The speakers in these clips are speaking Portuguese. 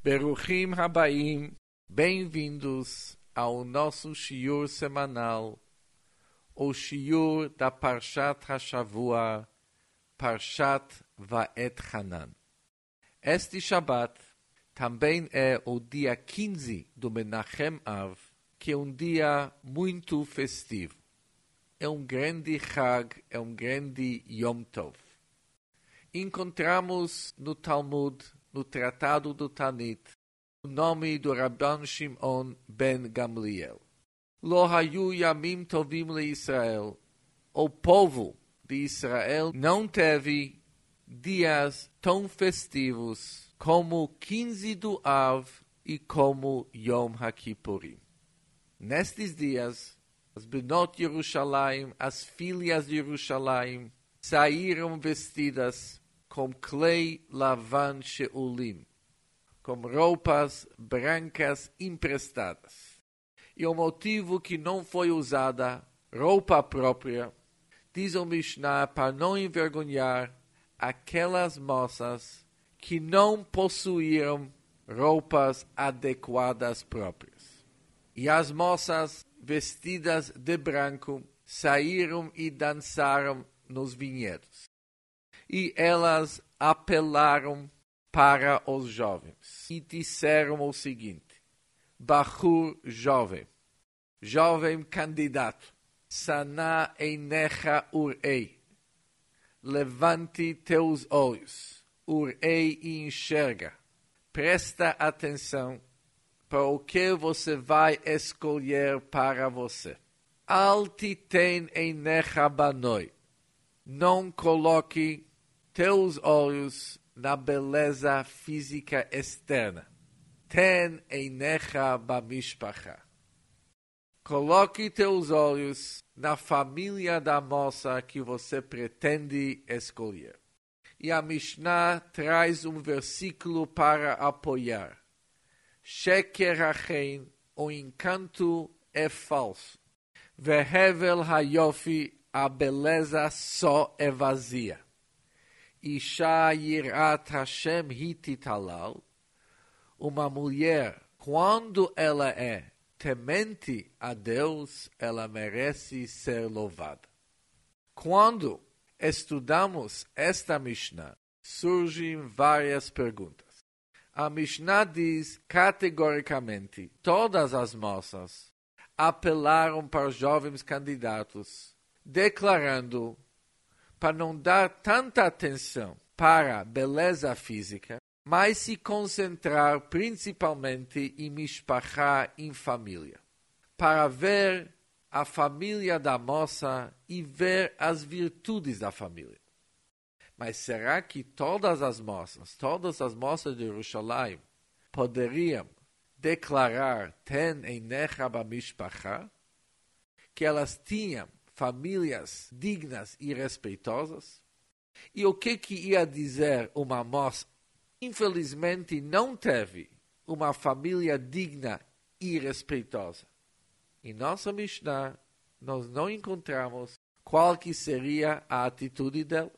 Beruchim Habaim, bem-vindos ao nosso shiur semanal, o shiur da Parshat HaShavua, Parshat Va'et Hanan. Este Shabbat também é o dia 15 do Menachem Av, que é um dia muito festivo. É um grande Chag, é um grande Yom Tov. Encontramos no Talmud, no Tratado do Tanit, o nome do Rabban Shimon ben Gamliel. Lo hayu yamim tovim leIsrael. O povo de Israel não teve dias tão festivos como 15 do Av e como Yom HaKippurim. Nestes dias, as Benot Yerushalayim, as filhas de Yerushalayim, saíram vestidas com klei lavan sheulim, com roupas brancas emprestadas. E o motivo que não foi usada roupa própria, diz o Mishnah, para não envergonhar aquelas moças que não possuíam roupas adequadas próprias. E as moças vestidas de branco saíram e dançaram nos vinhedos. E elas apelaram para os jovens e disseram o seguinte: Bachur jovem, jovem candidato, Sana einecha urei, levante teus olhos, urei e enxerga, presta atenção para o que você vai escolher para você. Al titen einecha banoi, não coloque teus olhos na beleza física externa. Ten einecha bamishpacha. Coloque teus olhos na família da moça que você pretende escolher. E a Mishnah traz um versículo para apoiar. Sheker hachen, o encanto é falso. Vehevel hayofi, a beleza só é vazia. Isha yirat Hashem hititalal, uma mulher, quando ela é temente a Deus, ela merece ser louvada. Quando estudamos esta Mishnah, surgem várias perguntas. A Mishnah diz categoricamente, todas as moças apelaram para os jovens candidatos, declarando para não dar tanta atenção para a beleza física, mas se concentrar principalmente em mishpachá, em família, para ver a família da moça e ver as virtudes da família. Mas será que todas as moças de Yerushalayim, poderiam declarar ten einecha bamishpachá, que elas tinham famílias dignas e respeitosas? E o que ia dizer uma moça? Infelizmente não teve uma família digna e respeitosa. Em nossa Mishnah, nós não encontramos qual que seria a atitude dela.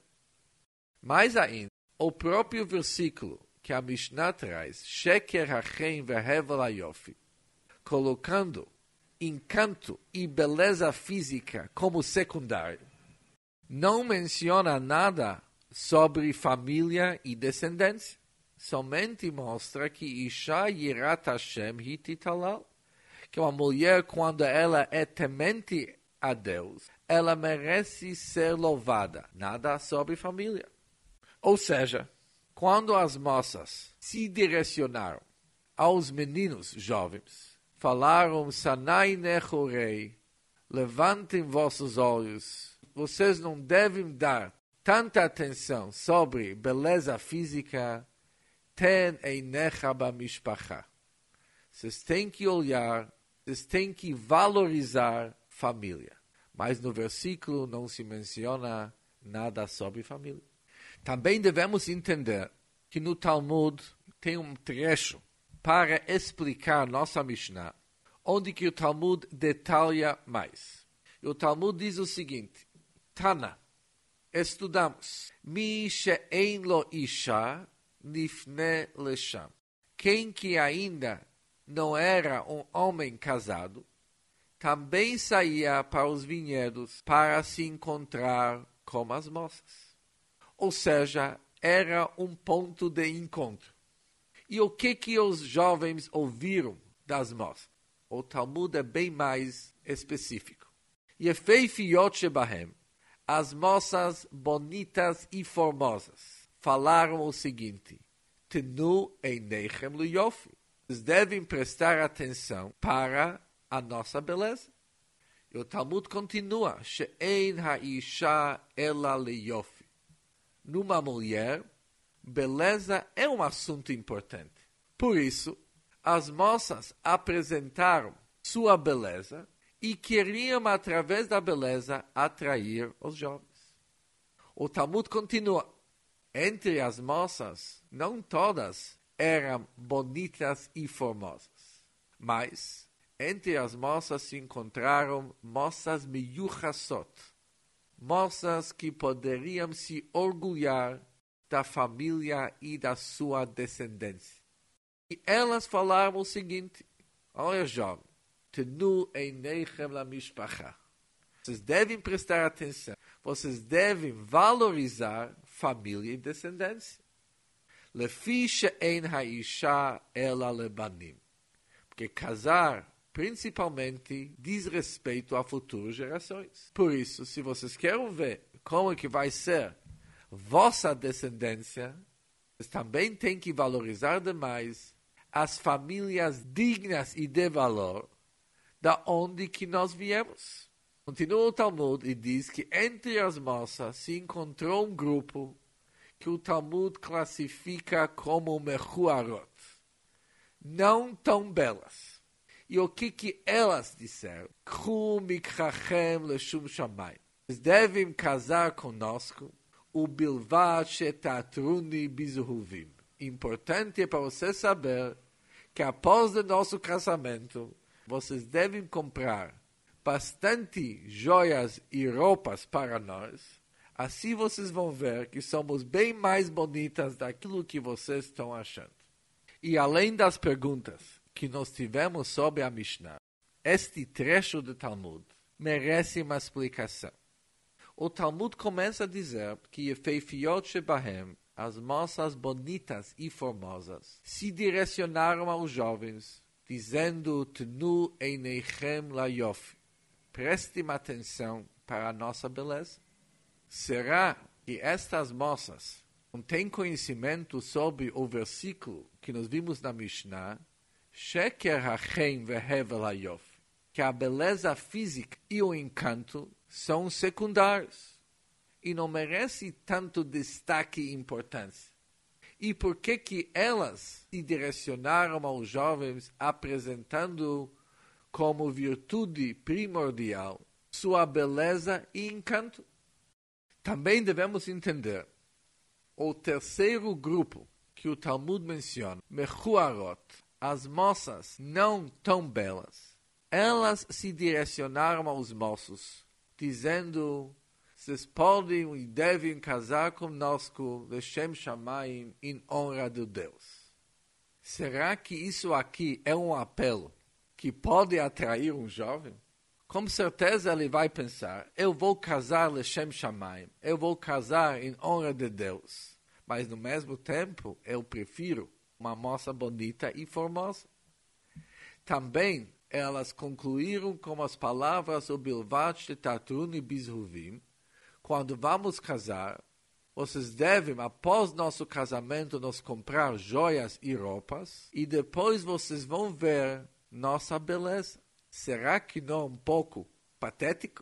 Mais ainda, o próprio versículo que a Mishnah traz, Sheker hachen vehevel hayofi, colocando encanto e beleza física como secundário, não menciona nada sobre família e descendência. Somente mostra que Isha yirat Hashem hititalal, que uma mulher, quando ela é temente a Deus, ela merece ser louvada. Nada sobre família. Ou seja, quando as moças se direcionaram aos meninos jovens, falaram, Sanai nechorei, levantem vossos olhos, vocês não devem dar tanta atenção sobre beleza física, ten einecha bamishpacha. Vocês têm que olhar, vocês têm que valorizar família. Mas no versículo não se menciona nada sobre família. Também devemos entender que no Talmud tem um trecho para explicar nossa Mishnah, onde que o Talmud detalha mais. E o Talmud diz o seguinte, Tana, estudamos, Mi she'ein lo isha nifne lesham. quem que ainda não era um homem casado, também saía para os vinhedos para se encontrar com as moças. Ou seja, era um ponto de encontro. E o que os jovens ouviram das moças? O Talmud é bem mais específico. Yefeifiot shebahem, as moças bonitas e formosas, falaram o seguinte: Tenu eineichem liyofi. Vocês devem prestar atenção para a nossa beleza. E o Talmud continua: She'ein ha'isha ela liyofi. Numa mulher, beleza é um assunto importante. Por isso, as moças apresentaram sua beleza e queriam, através da beleza, atrair os jovens. O Talmud continua: entre as moças, não todas eram bonitas e formosas, mas entre as moças se encontraram moças miyuchasot, moças que poderiam se orgulhar da família e da sua descendência. E elas falaram o seguinte: olha, jovem, tenu eineichem la mishpacha. Vocês devem prestar atenção, vocês devem valorizar família e descendência. Lefi she'ein ha'isha ela lebanim. Porque casar, principalmente, diz respeito a futuras gerações. Por isso, se vocês querem ver como é que vai ser vossa descendência, vocês também têm que valorizar demais as famílias dignas e de valor da onde que nós viemos. Continua o Talmud e diz que entre as moças se encontrou um grupo que o Talmud classifica como mechuarot, não tão belas. E o que elas disseram? K'hu mikchachem leshum shamayim. Vocês devem casar conosco, ubilvad shetatruni bizuhuvim. Importante é para você saber que após o nosso casamento, vocês devem comprar bastante joias e roupas para nós. Assim vocês vão ver que somos bem mais bonitas daquilo que vocês estão achando. E além das perguntas que nós tivemos sobre a Mishnah, este trecho do Talmud merece uma explicação. O Talmud começa a dizer que Yefeifiot shebahem, as moças bonitas e formosas, se direcionaram aos jovens, dizendo: Tenu eineichem layofi. Prestem atenção para a nossa beleza. Será que estas moças não têm conhecimento sobre o versículo que nós vimos na Mishnah? Sheker hachem vehevel hayofi. Que a beleza física e o encanto são secundários e não merece tanto destaque e importância. E por que elas se direcionaram aos jovens apresentando como virtude primordial sua beleza e encanto? Também devemos entender o terceiro grupo que o Talmud menciona, mechuarot, as moças não tão belas. Elas se direcionaram aos moços, dizendo: vocês podem e devem casar conosco, Leshem Shamayim, em honra de Deus. Será que isso aqui é um apelo que pode atrair um jovem? Com certeza ele vai pensar: eu vou casar Leshem Shamayim, eu vou casar em honra de Deus. Mas no mesmo tempo, eu prefiro uma moça bonita e formosa. Também elas concluíram com as palavras Ubilvat shetatruni bizhuvim. Quando vamos casar, vocês devem, após nosso casamento, nos comprar joias e roupas, e depois vocês vão ver nossa beleza. Será que não é um pouco patético?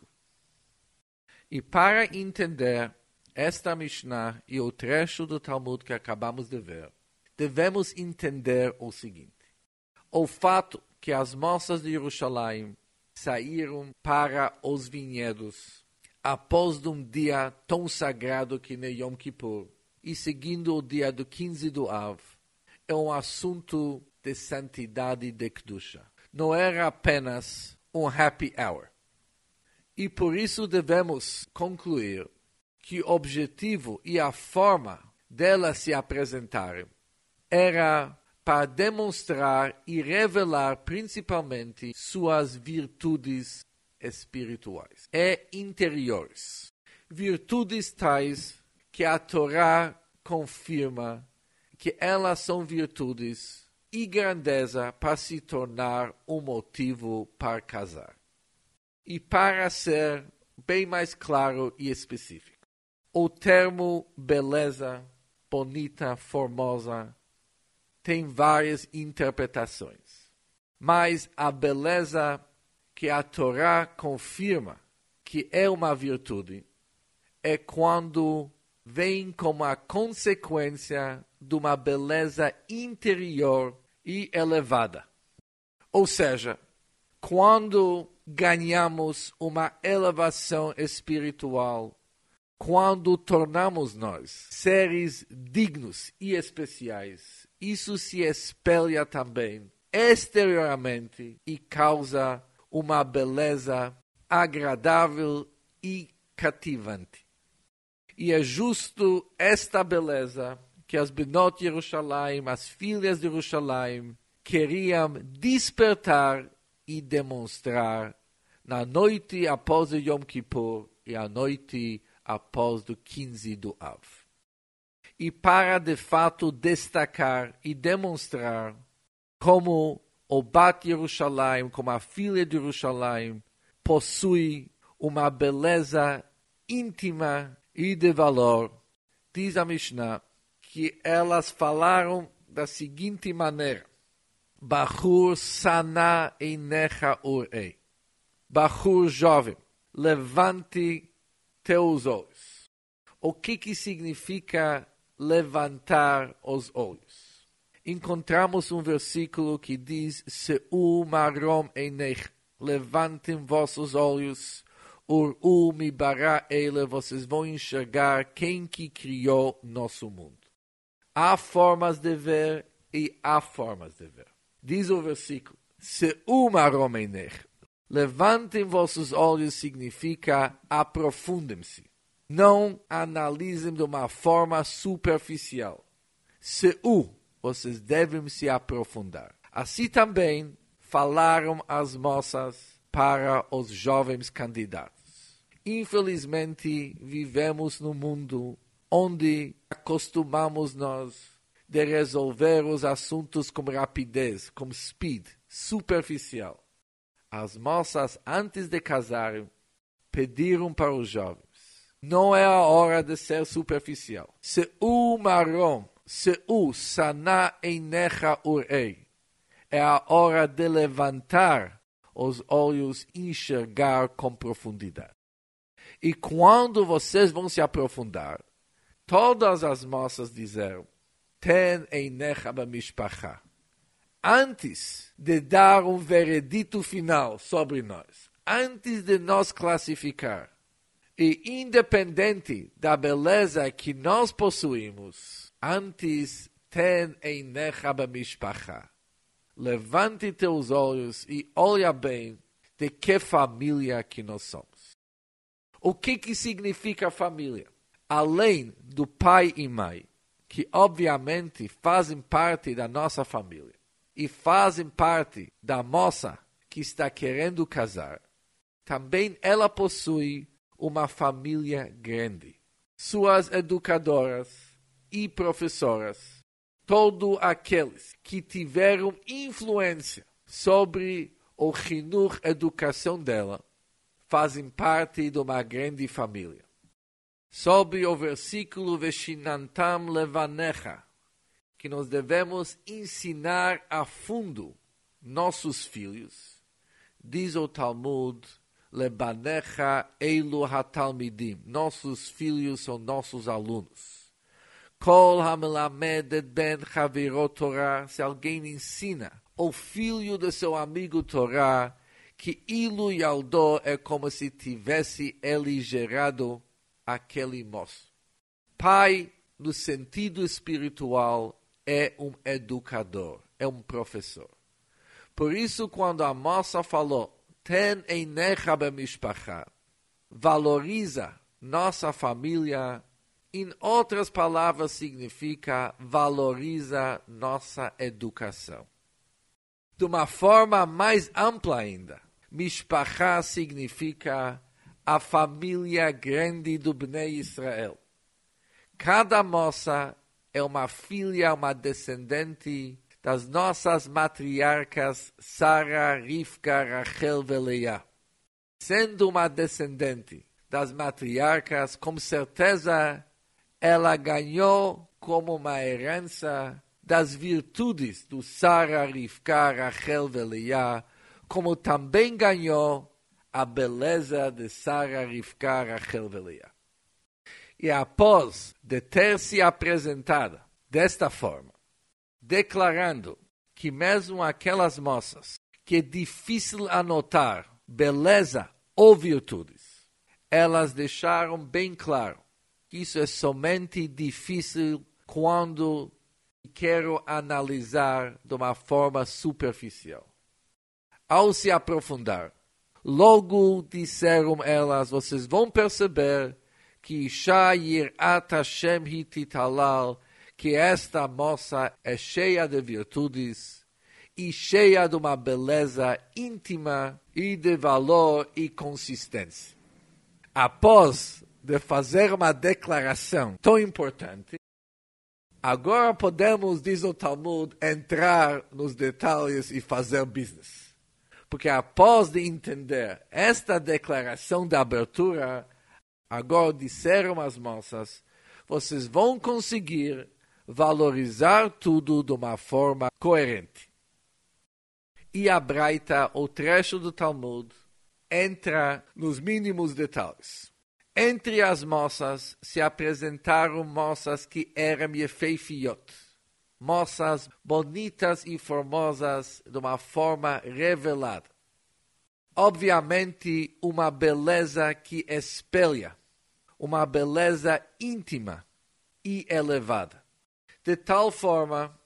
E para entender esta Mishnah e o trecho do Talmud que acabamos de ver, devemos entender o seguinte: o fato que as moças de Jerusalém saíram para os vinhedos após um dia tão sagrado que nem Yom Kippur, e seguindo o dia do 15 do Av, é um assunto de santidade de Kedusha. Não era apenas um happy hour. E por isso devemos concluir que o objetivo e a forma delas se apresentarem era para demonstrar e revelar principalmente suas virtudes espirituais e interiores. Virtudes tais que a Torá confirma que elas são virtudes e grandeza para se tornar um motivo para casar. E para ser bem mais claro e específico, o termo beleza, bonita, formosa, tem várias interpretações. Mas a beleza que a Torá confirma que é uma virtude é quando vem como a consequência de uma beleza interior e elevada. Ou seja, quando ganhamos uma elevação espiritual, quando tornamos nós seres dignos e especiais, isso se espelha também exteriormente e causa uma beleza agradável e cativante. E é justo esta beleza que as Benot Yerushalayim, as filhas de Yerushalayim, queriam despertar e demonstrar na noite após o Yom Kippur e a noite após o 15 do Av. E para de fato destacar e demonstrar como o Bat Yerushalayim, como a filha de Yerushalayim, possui uma beleza íntima e de valor, diz a Mishnah, que elas falaram da seguinte maneira: Bachur sana einecha urei. Bachur jovem, levante teus olhos. O que significa levantar os olhos? Encontramos um versículo que diz: Seu marom einech, levantem vossos olhos, ur mi bara ele, vocês vão enxergar quem que criou nosso mundo. Há formas de ver e há formas de ver. Diz o versículo: Seu marom einech, levantem vossos olhos significa aprofundem-se. Não analisem de uma forma superficial. Seu, vocês devem se aprofundar. Assim também falaram as moças para os jovens candidatos. Infelizmente, vivemos num mundo onde acostumamos nós de resolver os assuntos com rapidez, com speed, superficial. As moças, antes de casarem, pediram para os jovens: não é a hora de ser superficial. Seu marom, seu sana einecha urei. É a hora de levantar os olhos e enxergar com profundidade. E quando vocês vão se aprofundar, todas as moças disseram: ten einecha b'mishpacha. Antes de dar um veredito final sobre nós, antes de nos classificar, e independente da beleza que nós possuímos, antes ten einecha b'mishpacha. Levante teus olhos e olha bem de que família que nós somos. O que significa família? Além do pai e mãe, que obviamente fazem parte da nossa família, e fazem parte da moça que está querendo casar, também ela possui uma família grande. Suas educadoras e professoras, todos aqueles que tiveram influência sobre o chinuch, educação dela, fazem parte de uma grande família. Sobre o versículo Veshinantam levanecha, que nós devemos ensinar a fundo nossos filhos, diz o Talmud: lebanecha eilu hatalmidim, nossos filhos são nossos alunos. Kol hamelamed et ben chaviro Torah, se alguém ensina o filho de seu amigo Torah, que ilu yaldo é como se tivesse ele gerado aquele moço. Pai, no sentido espiritual, é um educador, é um professor. Por isso, quando a moça falou, ten einecha b'mishpacha, valoriza nossa família, Em outras palavras, significa valoriza nossa educação. De uma forma mais ampla ainda, Mishpachá significa a família grande do Bnei Israel. Cada moça é uma filha, uma descendente das nossas matriarcas Sara, Rivka, Rachel e Leá. Sendo uma descendente das matriarcas, com certeza ela ganhou como uma herança das virtudes do Sara, Rivka, Rachel e Leá, como também ganhou a beleza de Sara, Rivka, Rachel e Leá. E após de ter se apresentado desta forma, declarando que mesmo aquelas moças que é difícil anotar beleza ou virtudes, elas deixaram bem claro que isso é somente difícil quando quero analisar de uma forma superficial. Ao se aprofundar, logo disseram elas, vocês vão perceber que Isha Yirat Hashem Hititalal, que esta moça é cheia de virtudes e cheia de uma beleza íntima e de valor e consistência. Após de fazer uma declaração tão importante, agora podemos, diz o Talmud, entrar nos detalhes e fazer business. Porque após de entender esta declaração de abertura, agora disseram as moças, vocês vão conseguir valorizar tudo de uma forma coerente. E a Braita, o trecho do Talmud, entra nos mínimos detalhes. Entre as moças se apresentaram moças que eram yefeifiot, moças bonitas e formosas de uma forma revelada. Obviamente, uma beleza que espelha, uma beleza íntima e elevada. De tal forma,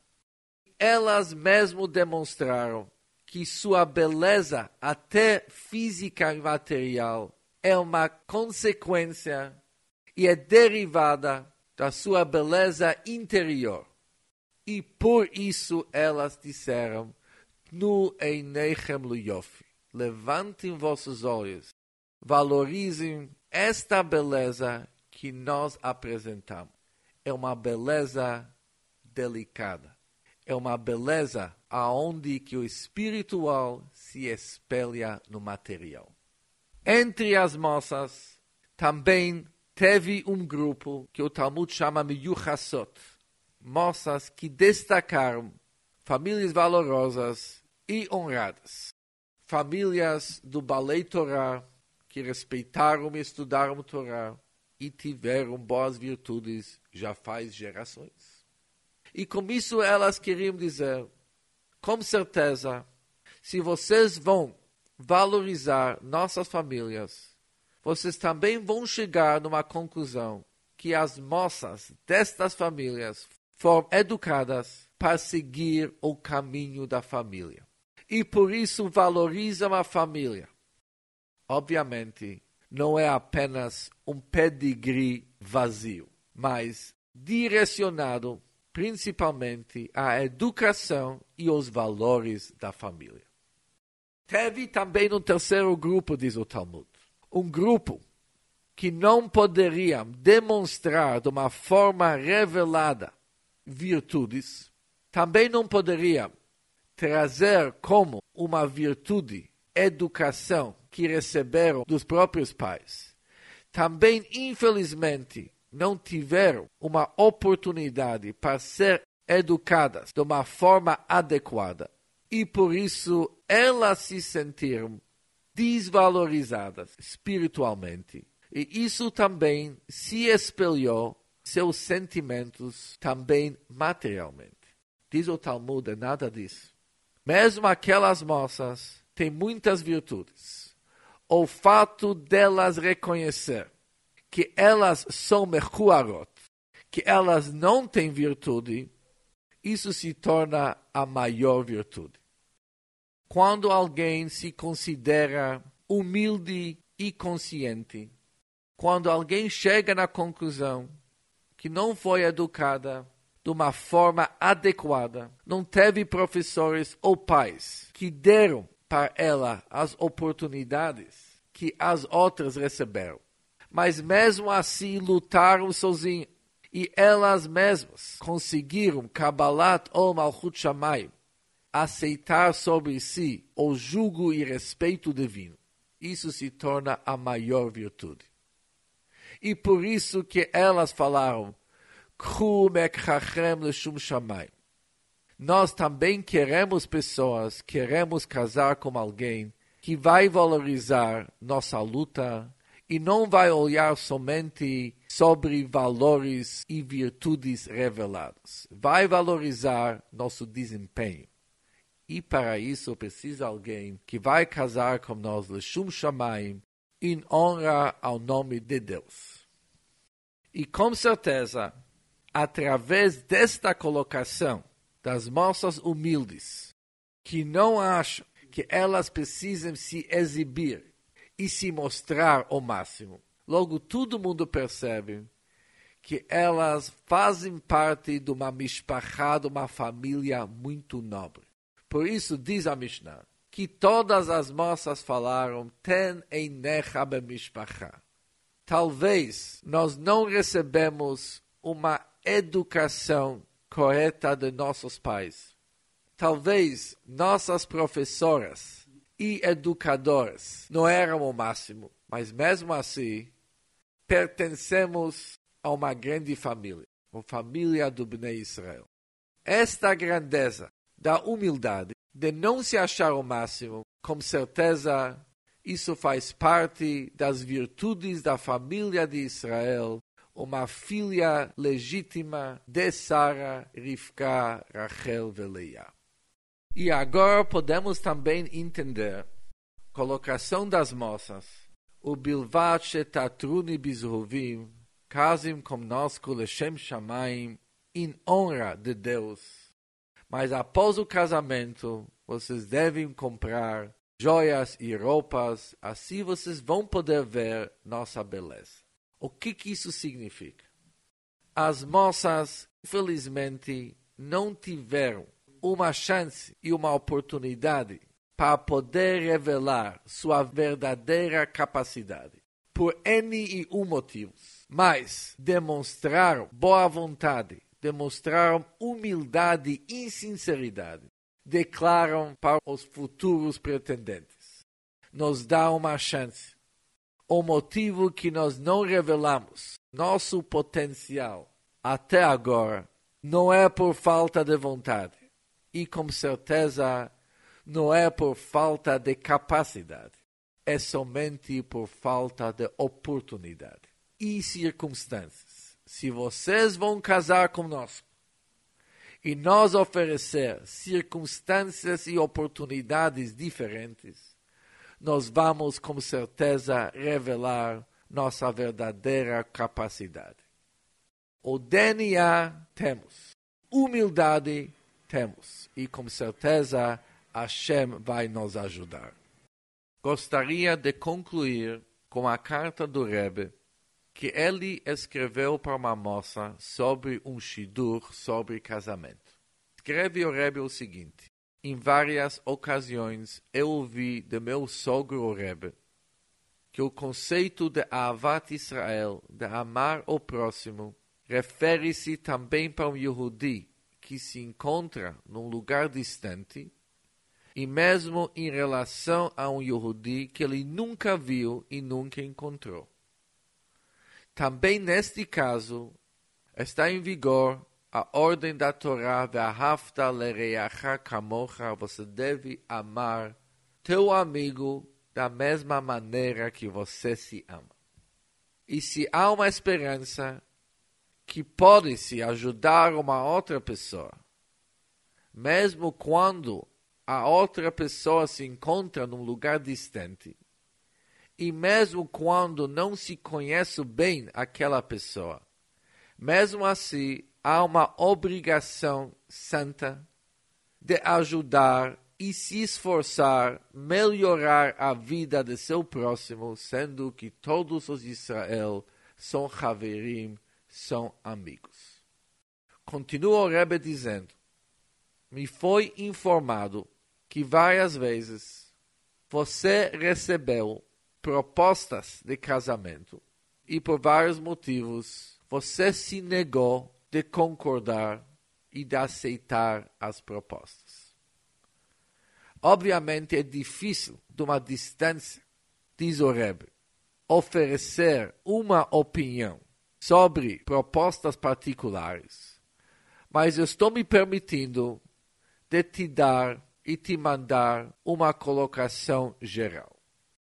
elas mesmo demonstraram que sua beleza, até física e material, é uma consequência e é derivada da sua beleza interior. E por isso elas disseram, Tnu einechem liyofi, levantem vossos olhos, valorizem esta beleza que nós apresentamos. É uma beleza delicada. É uma beleza aonde que o espiritual se espelha no material. Entre as moças, também teve um grupo que o Talmud chama Miyuchasot, moças que destacaram famílias valorosas e honradas, famílias do Balei Torá, que respeitaram e estudaram Torá e tiveram boas virtudes já faz gerações. E com isso elas queriam dizer, com certeza, se vocês vão valorizar nossas famílias, vocês também vão chegar numa conclusão que as moças destas famílias foram educadas para seguir o caminho da família. E por isso valorizam a família. Obviamente, não é apenas um pedigree vazio, mas direcionado principalmente à educação e aos valores da família. Teve também um terceiro grupo, diz o Talmud. Um grupo que não poderiam demonstrar de uma forma revelada virtudes, também não poderiam trazer como uma virtude educação que receberam dos próprios pais. Também, infelizmente, não tiveram uma oportunidade para ser educadas de uma forma adequada. E por isso elas se sentiram desvalorizadas espiritualmente. E isso também se espelhou seus sentimentos também materialmente. Diz o Talmud, é nada disso. Mesmo aquelas moças têm muitas virtudes. O fato delas reconhecer que elas são mechuarot, que elas não têm virtude, isso se torna a maior virtude. Quando alguém se considera humilde e consciente, quando alguém chega na conclusão que não foi educada de uma forma adequada, não teve professores ou pais que deram para ela as oportunidades que as outras receberam. Mas mesmo assim lutaram sozinhas e elas mesmas conseguiram Kabbalat ou Malchut Shamayim, aceitar sobre si o jugo e respeito divino. Isso se torna a maior virtude. E por isso que elas falaram, K'hu mekchachem leshum shamayim. Nós também queremos pessoas, queremos casar com alguém que vai valorizar nossa luta e não vai olhar somente sobre valores e virtudes revelados. Vai valorizar nosso desempenho. E para isso precisa alguém que vai casar com nós, leshum shamayim, em honra ao nome de Deus. E com certeza, através desta colocação das moças humildes, que não acham que elas precisam se exibir e se mostrar ao máximo, logo todo mundo percebe que elas fazem parte de uma mishpachá, de uma família muito nobre. Por isso diz a Mishnah, que todas as moças falaram, ten einecha bemishpachá. Talvez nós não recebemos uma educação correta de nossos pais. Talvez nossas professoras e educadoras não eram o máximo, mas mesmo assim, pertencemos a uma grande família, a família do Bnei Israel. Esta grandeza da humildade, de não se achar o máximo, com certeza isso faz parte das virtudes da família de Israel, uma filha legítima de Sara, Rivka, Rachel e Leia. E agora podemos também entender a colocação das moças, o bilvat shetatruni bizrovim, casem conosco leshem shamayim, em honra de Deus. Mas após o casamento, vocês devem comprar joias e roupas, assim vocês vão poder ver nossa beleza. O que isso significa? As moças, infelizmente, não tiveram uma chance e uma oportunidade para poder revelar sua verdadeira capacidade. Por N e U motivos. Mas demonstraram boa vontade, demonstraram humildade e sinceridade. Declaram para os futuros pretendentes. Nos dá uma chance. O motivo que nós não revelamos nosso potencial até agora não é por falta de vontade. E com certeza não é por falta de capacidade. É somente por falta de oportunidade e circunstâncias. Se vocês vão casar conosco e nós oferecer circunstâncias e oportunidades diferentes, nós vamos com certeza revelar nossa verdadeira capacidade. O DNA temos, humildade temos e com certeza Hashem vai nos ajudar. Gostaria de concluir com a carta do Rebbe que ele escreveu para uma moça sobre um shidur sobre casamento. Escreve o Rebbe o seguinte: em várias ocasiões eu ouvi de meu sogro o Rebbe que o conceito de Ahavat Israel, de amar o próximo, refere-se também para um Yehudi que se encontra num lugar distante e mesmo em relação a um Yehudi que ele nunca viu e nunca encontrou. Também neste caso está em vigor a ordem da Torá, Ve'ahavta lereacha kamocha, você deve amar teu amigo da mesma maneira que você se ama. E se há uma esperança que pode se ajudar uma outra pessoa, mesmo quando a outra pessoa se encontra num lugar distante, e mesmo quando não se conhece bem aquela pessoa, mesmo assim, há uma obrigação santa de ajudar e se esforçar, melhorar a vida de seu próximo, sendo que todos os Israel são Haverim, são amigos. Continua o Rebbe dizendo: me foi informado que várias vezes você recebeu propostas de casamento e por vários motivos você se negou de concordar e de aceitar as propostas. Obviamente é difícil, de uma distância, diz o Rebbe, oferecer uma opinião sobre propostas particulares, mas eu estou me permitindo de te dar e te mandar uma colocação geral.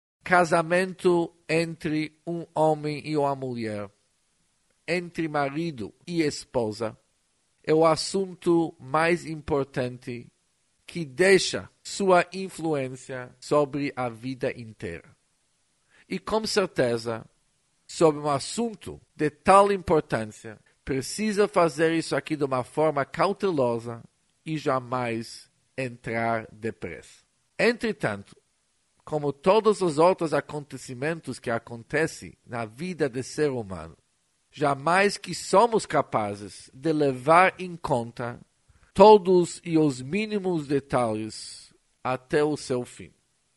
Casamento entre um homem e uma mulher, entre marido e esposa, é o assunto mais importante que deixa sua influência sobre a vida inteira. E com certeza, sobre um assunto de tal importância, precisa fazer isso aqui de uma forma cautelosa e jamais entrar depressa. Entretanto, como todos os outros acontecimentos que acontecem na vida do ser humano, jamais que somos capazes de levar em conta todos e os mínimos detalhes até o seu fim.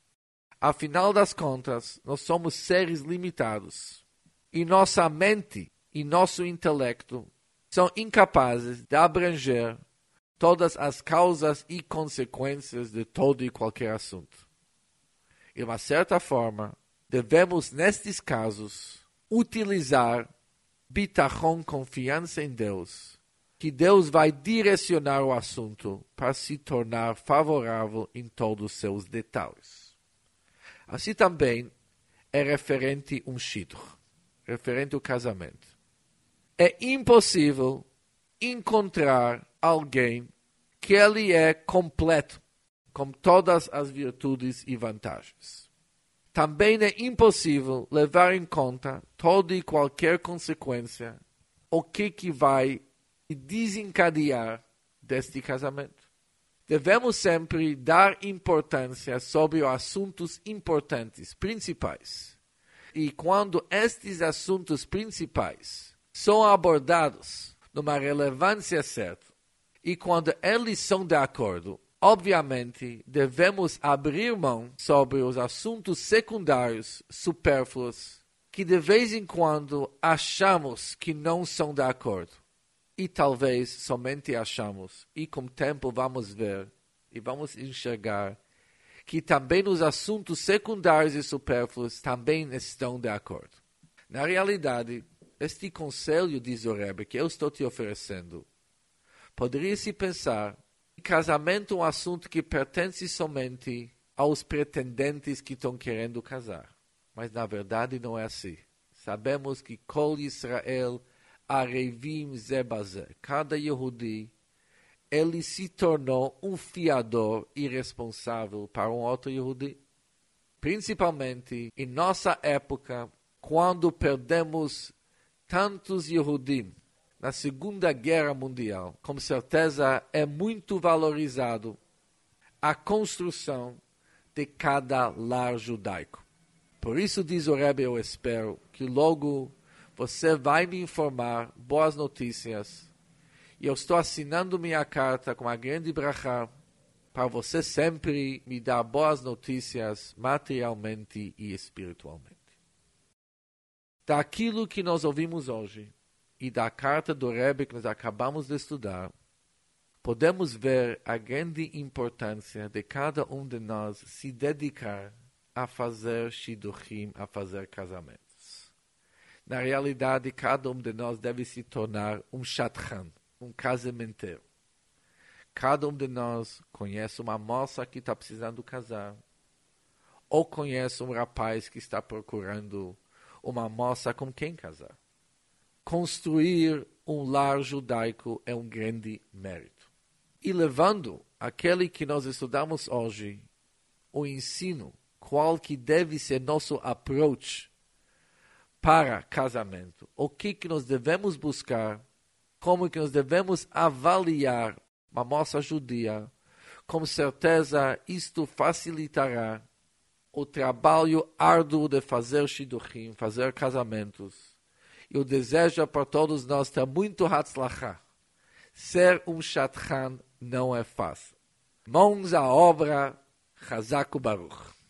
Afinal das contas, nós somos seres limitados e nossa mente e nosso intelecto são incapazes de abranger todas as causas e consequências de todo e qualquer assunto. De uma certa forma, devemos, nestes casos, utilizar bitachon, confiança em Deus, que Deus vai direcionar o assunto para se tornar favorável em todos os seus detalhes. Assim também é referente um shidduch, referente ao casamento. É impossível encontrar alguém que ele é completo, com todas as virtudes e vantagens. Também é impossível levar em conta toda e qualquer consequência, o que vai desencadear deste casamento. Devemos sempre dar importância sobre os assuntos importantes, principais. E quando estes assuntos principais são abordados numa relevância certa, e quando eles são de acordo, obviamente devemos abrir mão sobre os assuntos secundários, supérfluos, que de vez em quando achamos que não são de acordo. E talvez somente achamos, e com o tempo vamos ver, e vamos enxergar, que também os assuntos secundários e supérfluos também estão de acordo. Na realidade, este conselho, diz o Rebbe, que eu estou te oferecendo, poderia-se pensar que casamento é um assunto que pertence somente aos pretendentes que estão querendo casar. Mas na verdade não é assim. Sabemos que Kol Israel Arevim Ze Baze. Cada Yehudi, ele se tornou um fiador irresponsável para um outro Yehudi. Principalmente em nossa época, quando perdemos tantos Yehudim na Segunda Guerra Mundial, com certeza é muito valorizado a construção de cada lar judaico. Por isso, diz o Rebbe, eu espero que logo você vai me informar boas notícias. E eu estou assinando minha carta com uma grande brachá para você sempre me dar boas notícias materialmente e espiritualmente. Daquilo que nós ouvimos hoje, e da carta do Rebbe que nós acabamos de estudar, podemos ver a grande importância de cada um de nós se dedicar a fazer shidduchim, a fazer casamentos. Na realidade, cada um de nós deve se tornar um shadchan, um casamenteiro. Cada um de nós conhece uma moça que está precisando casar, ou conhece um rapaz que está procurando uma moça com quem casar. Construir um lar judaico é um grande mérito. E levando aquele que nós estudamos hoje, o ensino, qual que deve ser nosso approach para casamento, o que nós devemos buscar, como que nós devemos avaliar uma moça judia, com certeza isto facilitará o trabalho árduo de fazer shidduchim, fazer casamentos, Eu desejo para todos nós ter muito Hatzlachá. Ser Shadchan não é fácil. Mãos à obra, Chazak Baruch.